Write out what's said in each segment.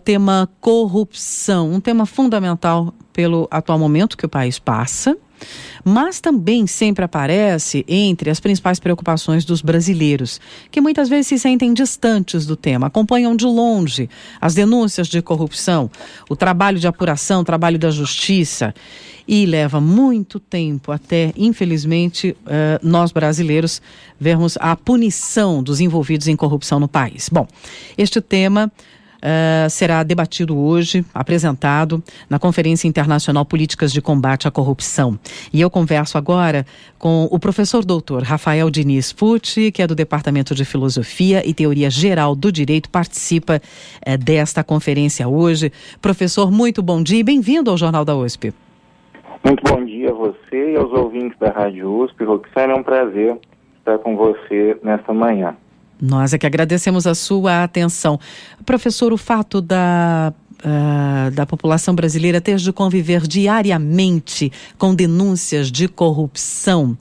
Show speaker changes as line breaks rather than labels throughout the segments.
tema corrupção, um tema fundamental pelo atual momento que o país passa, mas também sempre aparece entre as principais preocupações dos brasileiros, que muitas vezes se sentem distantes do tema, acompanham de longe as denúncias de corrupção, o trabalho de apuração, o trabalho da justiça, e leva muito tempo até, infelizmente, nós brasileiros vermos a punição dos envolvidos em corrupção no país. Bom, este tema será debatido hoje, apresentado na Conferência Internacional Políticas de Combate à Corrupção. E eu converso agora com o professor doutor Rafael Diniz Pucci, que é do Departamento de Filosofia e Teoria Geral do Direito, participa desta conferência hoje. Professor, muito bom dia e bem-vindo ao Jornal da USP.
Muito bom dia a você e aos ouvintes da Rádio USP. Roxane, é um prazer estar com você nesta manhã.
Nós é que agradecemos a sua atenção. Professor, o fato da população brasileira ter de conviver diariamente com denúncias de corrupção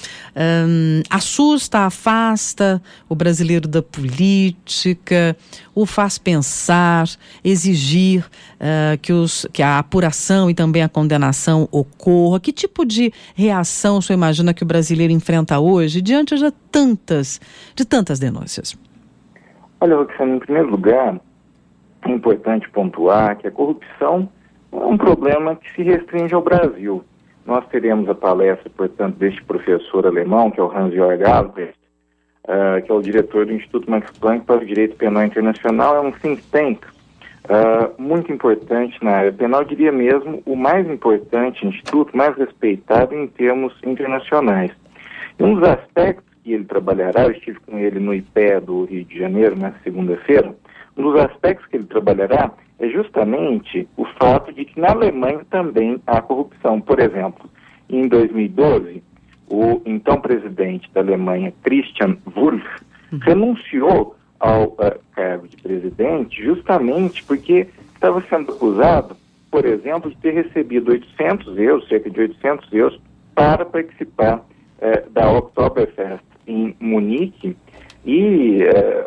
assusta, afasta o brasileiro da política, o faz pensar, exigir que a apuração e também a condenação ocorra. Que tipo de reação o senhor imagina que o brasileiro enfrenta hoje diante de tantas denúncias?
Olha, Roxane, em primeiro lugar, é importante pontuar que a corrupção não é um problema que se restringe ao Brasil. Nós teremos a palestra, portanto, deste professor alemão, que é o Hans-Jörg Albrecht, que é o diretor do Instituto Max Planck para o Direito Penal Internacional. É um think tank muito importante na área penal, eu diria mesmo o mais importante instituto, mais respeitado em termos internacionais. E um dos aspectos que ele trabalhará, eu estive com ele no IPE do Rio de Janeiro, na segunda-feira, um dos aspectos que ele trabalhará é justamente o fato de que na Alemanha também há corrupção. Por exemplo, em 2012, o então presidente da Alemanha, Christian Wulff, renunciou ao cargo de presidente justamente porque estava sendo acusado, por exemplo, de ter recebido 800 euros, cerca de 800 euros, para participar da Oktoberfest em Munique e...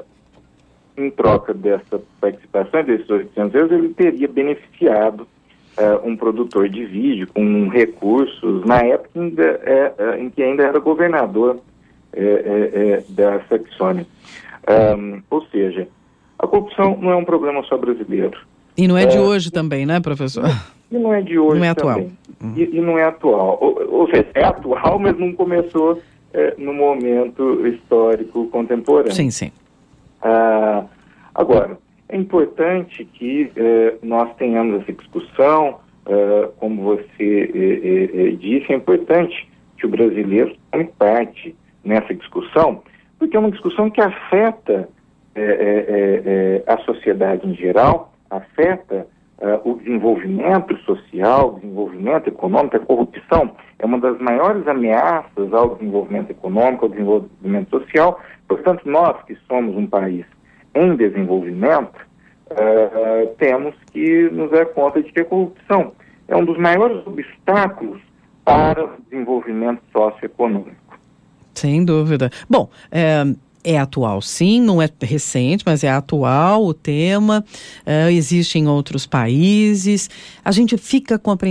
em troca dessa participação, desses 800 euros, ele teria beneficiado um produtor de vídeo com recursos, na época em que ainda era governador da Saxônia. Ou seja, a corrupção não é um problema só brasileiro.
E não é de hoje também, né, professor?
E não é de hoje
não é
também. E não é atual. Ou seja, é atual, mas não começou no momento histórico contemporâneo.
Sim, sim.
Agora, é importante que nós tenhamos essa discussão, como você disse, é importante que o brasileiro tome parte nessa discussão, porque é uma discussão que afeta a sociedade em geral, afeta o desenvolvimento social, o desenvolvimento econômico. A corrupção é uma das maiores ameaças ao desenvolvimento econômico, ao desenvolvimento social. Portanto, nós que somos um país em desenvolvimento, temos que nos dar conta de que a corrupção é um dos maiores obstáculos para o desenvolvimento socioeconômico.
Sem dúvida. Bom, é atual, sim, não é recente, mas é atual o tema, existe em outros países. A gente fica com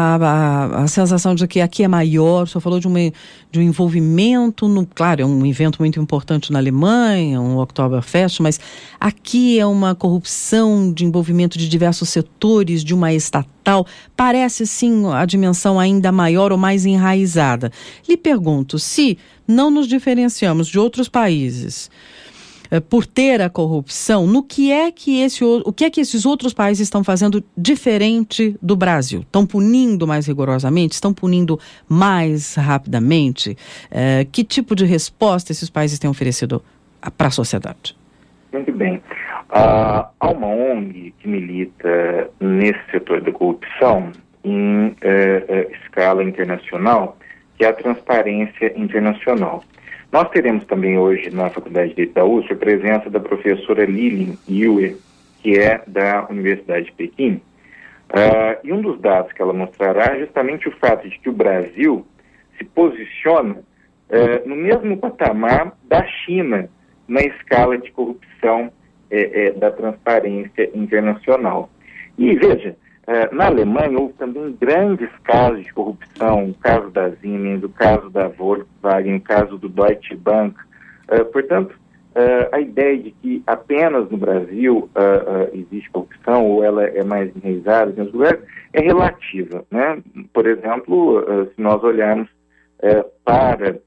a sensação de que aqui é maior. O senhor falou de um envolvimento, claro, é um evento muito importante na Alemanha, um Oktoberfest, mas aqui é uma corrupção de envolvimento de diversos setores, de uma estatal. Parece, sim, a dimensão ainda maior ou mais enraizada. Lhe pergunto, se não nos diferenciamos de outros países por ter a corrupção, o que é que esses outros países estão fazendo diferente do Brasil? Estão punindo mais rigorosamente? Estão punindo mais rapidamente? Que tipo de resposta esses países têm oferecido para a sociedade?
Muito bem. Há uma ONG que milita nesse setor da corrupção em escala internacional, que é a Transparência Internacional. Nós teremos também hoje na Faculdade de Direito da USP a presença da professora Lilin Yue, que é da Universidade de Pequim. E um dos dados que ela mostrará é justamente o fato de que o Brasil se posiciona no mesmo patamar da China na escala de corrupção da transparência internacional. E veja, na Alemanha houve também grandes casos de corrupção, o caso da Siemens, o caso da Volkswagen, o caso do Deutsche Bank. Portanto, a ideia de que apenas no Brasil existe corrupção ou ela é mais enraizada em outros lugares é relativa, né? Por exemplo, se nós olharmos para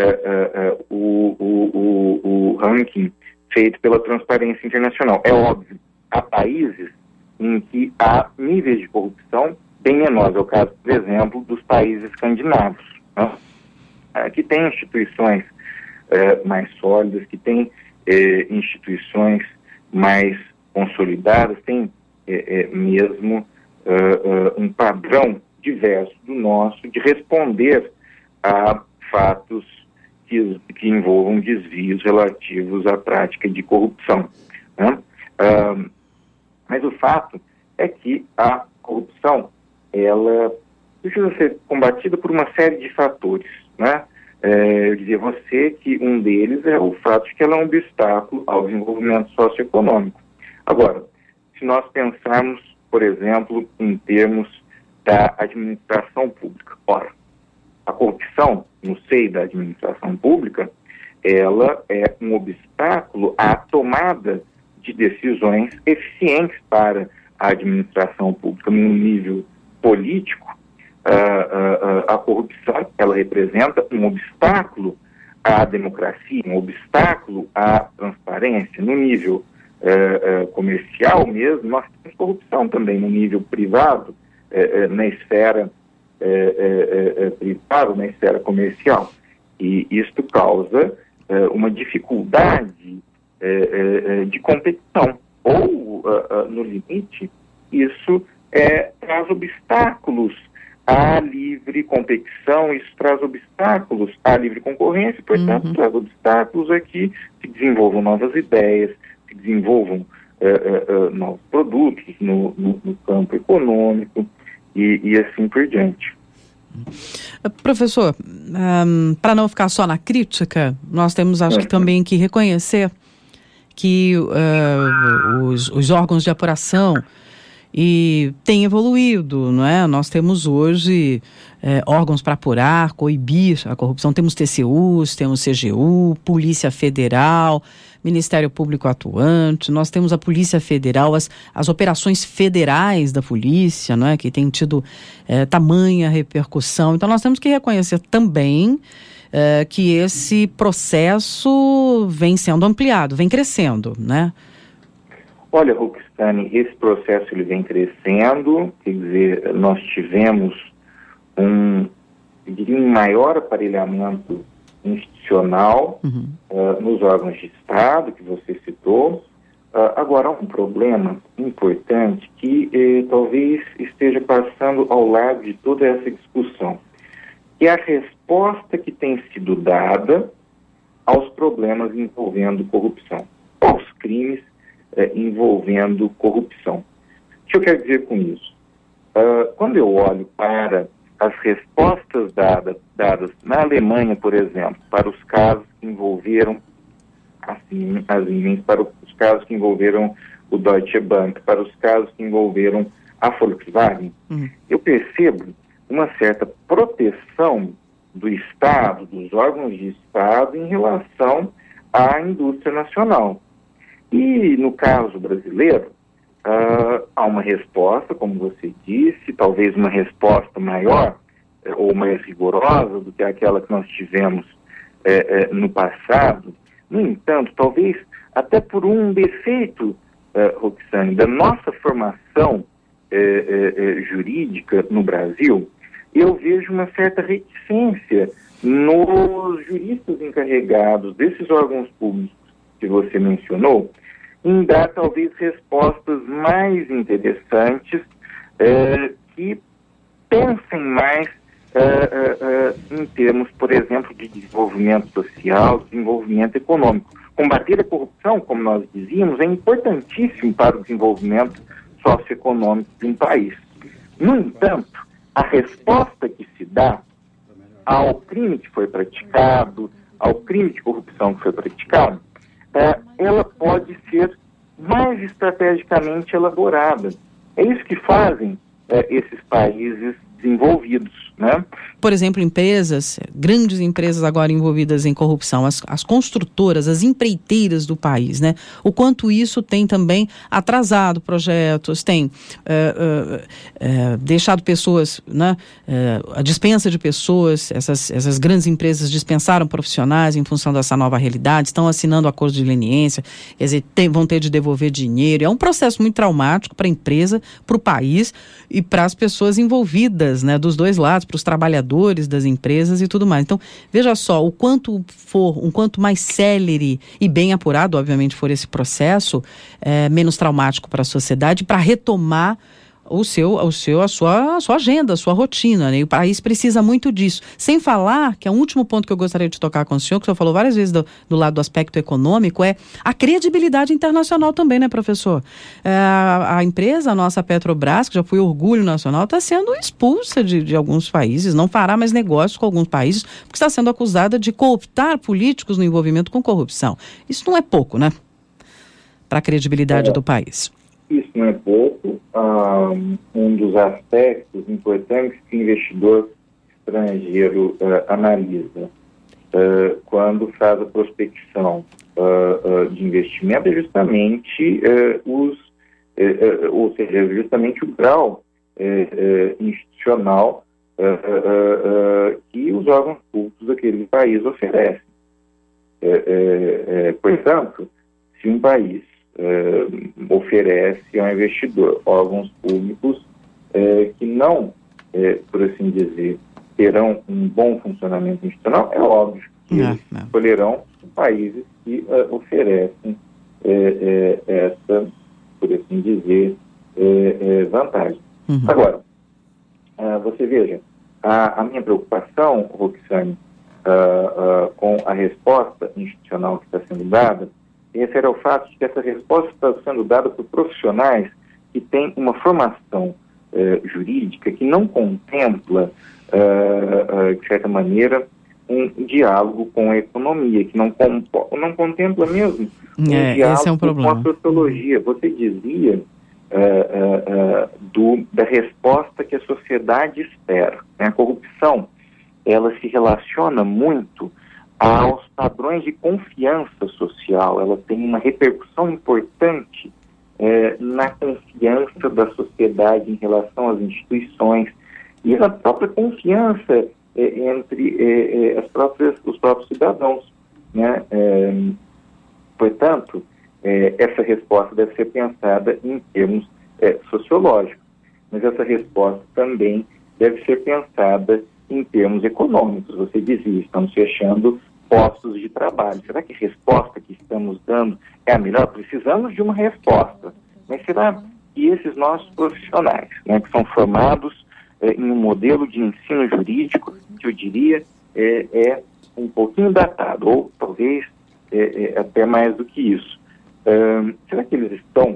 o ranking feito pela Transparência Internacional, é óbvio, há países em que há níveis de corrupção bem menores. É o caso, por exemplo, dos países escandinavos, né? Que têm instituições mais sólidas, que têm instituições mais consolidadas, têm mesmo um padrão diverso do nosso de responder a fatos que envolvam desvios relativos à prática de corrupção, né? Mas o fato é que a corrupção, ela precisa ser combatida por uma série de fatores, né? Eu dizia a você que um deles é o fato de que ela é um obstáculo ao desenvolvimento socioeconômico. Agora, se nós pensarmos, por exemplo, em termos da administração pública, ora, a corrupção no seio da administração pública, ela é um obstáculo à tomada de decisões eficientes para a administração pública no nível político. A corrupção, ela representa um obstáculo à democracia, um obstáculo à transparência. No nível comercial mesmo, nós temos corrupção também no nível privado, na esfera privada, na esfera comercial. E isto causa uma dificuldade de competição. Ou, no limite, isso traz obstáculos à livre competição, isso traz obstáculos à livre concorrência, portanto, traz obstáculos a que se desenvolvam novas ideias, se desenvolvam novos produtos no campo econômico e assim por diante.
Professor, para não ficar só na crítica, nós temos, acho que também que reconhecer que os órgãos de apuração têm evoluído, não é? Nós temos hoje órgãos para apurar, coibir a corrupção. Temos TCUs, temos CGU, Polícia Federal, Ministério Público Atuante, nós temos a Polícia Federal, as operações federais da polícia, não é? Que tem tido tamanha repercussão. Então nós temos que reconhecer também que esse processo vem sendo ampliado, vem crescendo, né?
Olha, Roxane, esse processo ele vem crescendo, quer dizer, nós tivemos um maior aparelhamento institucional nos órgãos de Estado, que você citou. Agora, há um problema importante que talvez esteja passando ao lado de toda essa discussão, que é a resposta que tem sido dada aos problemas envolvendo corrupção, aos crimes envolvendo corrupção. O que eu quero dizer com isso? Quando eu olho para as respostas dadas na Alemanha, por exemplo, para os casos que envolveram as Siemens, para os casos que envolveram o Deutsche Bank, para os casos que envolveram a Volkswagen, eu percebo uma certa proteção do Estado, dos órgãos de Estado, em relação à indústria nacional. E no caso brasileiro, há uma resposta, como você disse, talvez uma resposta maior ou mais rigorosa do que aquela que nós tivemos no passado. No entanto, talvez até por um defeito, Roxane, da nossa formação jurídica no Brasil, eu vejo uma certa reticência nos juristas encarregados desses órgãos públicos que você mencionou, em dar talvez respostas mais interessantes, que pensem mais em termos, por exemplo, de desenvolvimento social, desenvolvimento econômico. Combater a corrupção, como nós dizíamos, é importantíssimo para o desenvolvimento socioeconômico de um país. No entanto, a resposta que se dá ao crime que foi praticado, ao crime de corrupção que foi praticado, ela pode ser mais estrategicamente elaborada. É isso que fazem esses países desenvolvidos, né?
Por exemplo, grandes empresas agora envolvidas em corrupção, as construtoras, as empreiteiras do país, né? O quanto isso tem também atrasado projetos, tem deixado pessoas, né? A dispensa de pessoas, essas grandes empresas dispensaram profissionais em função dessa nova realidade, estão assinando acordos de leniência, quer dizer, vão ter de devolver dinheiro. É um processo muito traumático para a empresa, para o país e para as pessoas envolvidas, né? Dos dois lados, para os trabalhadores das empresas e tudo mais. Então, veja só, o quanto mais célere e bem apurado, obviamente, for esse processo, menos traumático para a sociedade, para retomar a sua agenda, a sua rotina, né? E o país precisa muito disso. Sem falar que é um último ponto que eu gostaria de tocar com o senhor, que o senhor falou várias vezes do lado do aspecto econômico, é a credibilidade internacional também, né, professor? A empresa, a nossa Petrobras, que já foi orgulho nacional, está sendo expulsa de alguns países, não fará mais negócios com alguns países, porque está sendo acusada de cooptar políticos no envolvimento com corrupção. Isso não é pouco, né? Para a credibilidade do país.
Isso não é pouco. Um dos aspectos importantes que o investidor estrangeiro analisa quando faz a prospecção de investimento é justamente justamente o grau institucional que os órgãos públicos daquele país oferecem. Portanto, se um país oferece ao investidor órgãos públicos que não, por assim dizer, terão um bom funcionamento institucional, é óbvio que eles escolherão países que oferecem essa, por assim dizer, vantagem. Agora, você veja, a minha preocupação, Roxane, com a resposta institucional que está sendo dada, refere ao fato de que essa resposta está sendo dada por profissionais que têm uma formação jurídica que não contempla, de certa maneira, um diálogo com a economia, que não contempla mesmo um diálogo com a sociologia. Você dizia da resposta que a sociedade espera. A corrupção, ela se relaciona muito aos padrões de confiança social. Ela tem uma repercussão importante na confiança da sociedade em relação às instituições e na própria confiança entre os próprios cidadãos, né? Portanto, essa resposta deve ser pensada em termos sociológicos, mas essa resposta também deve ser pensada em termos econômicos. Você dizia, estamos fechando postos de trabalho. Será que a resposta que estamos dando é a melhor? Precisamos de uma resposta. Mas será que esses nossos profissionais, né, que são formados em um modelo de ensino jurídico, que eu diria é um pouquinho datado, ou talvez até mais do que isso, será que eles estão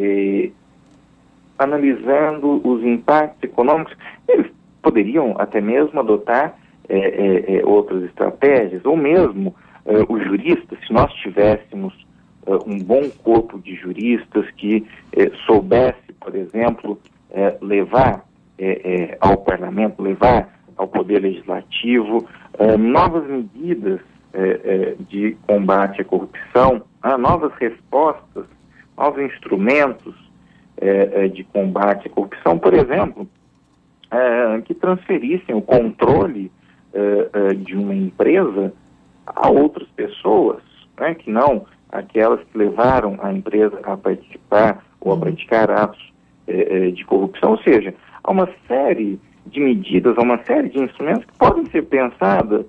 analisando os impactos econômicos? Eles poderiam até mesmo adotar outras estratégias, ou mesmo os juristas, se nós tivéssemos um bom corpo de juristas que soubesse, por exemplo, levar ao parlamento, levar ao poder legislativo novas medidas de combate à corrupção, novas respostas, novos instrumentos de combate à corrupção, por exemplo, que transferissem o controle de uma empresa a outras pessoas, né, que não aquelas que levaram a empresa a participar ou a praticar atos de corrupção. Ou seja, há uma série de medidas, há uma série de instrumentos que podem ser pensados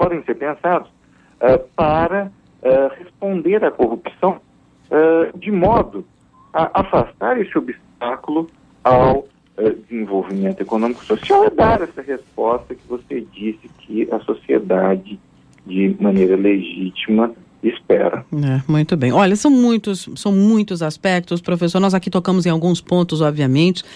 para responder à corrupção de modo a afastar esse obstáculo ao desenvolvimento econômico e social, é dar essa resposta que você disse que a sociedade, de maneira legítima, espera.
Muito bem. Olha, são muitos aspectos, professor. Nós aqui tocamos em alguns pontos, obviamente,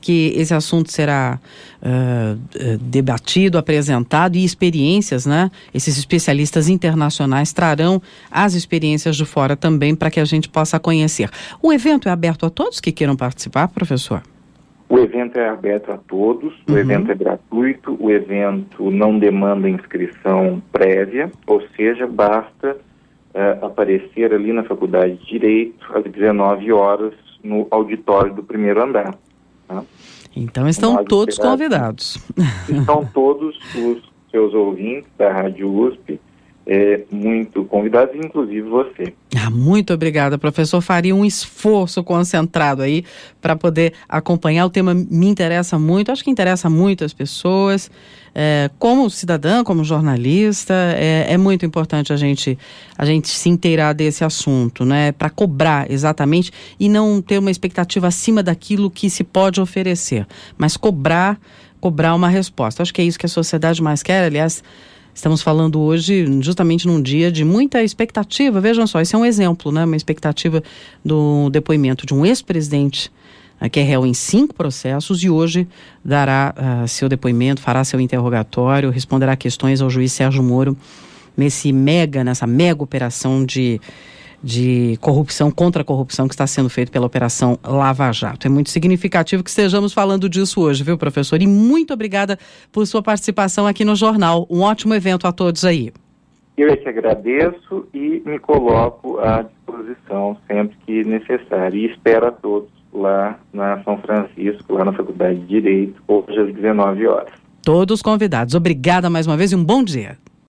que esse assunto será debatido, apresentado, e experiências, né? Esses especialistas internacionais trarão as experiências de fora também para que a gente possa conhecer. O evento é aberto a todos que queiram participar, professor?
O evento é aberto a todos, o evento é gratuito, o evento não demanda inscrição prévia, ou seja, basta aparecer ali na Faculdade de Direito às 19 horas no auditório do primeiro andar. Tá?
Então estão todos convidados.
Estão todos os seus ouvintes da Rádio USP muito convidados, inclusive você.
Muito obrigada, professor. Faria um esforço concentrado aí para poder acompanhar. O tema me interessa muito, acho que interessa muito as pessoas. Como cidadã, como jornalista, é muito importante a gente se inteirar desse assunto, né? Para cobrar exatamente e não ter uma expectativa acima daquilo que se pode oferecer, mas cobrar uma resposta. Acho que é isso que a sociedade mais quer. Aliás, estamos falando hoje justamente num dia de muita expectativa. Vejam só, esse é um exemplo, né? Uma expectativa do depoimento de um ex-presidente que é réu em 5 processos e hoje dará seu depoimento, fará seu interrogatório, responderá questões ao juiz Sérgio Moro nessa mega operação de corrupção, contra a corrupção que está sendo feito pela Operação Lava Jato. É muito significativo que estejamos falando disso hoje, viu, professor? E muito obrigada por sua participação aqui no Jornal. Um ótimo evento a todos aí.
Eu é que agradeço e me coloco à disposição sempre que necessário. E espero a todos lá na São Francisco, lá na Faculdade de Direito, hoje às 19 horas.
Todos convidados. Obrigada mais uma vez e um bom dia.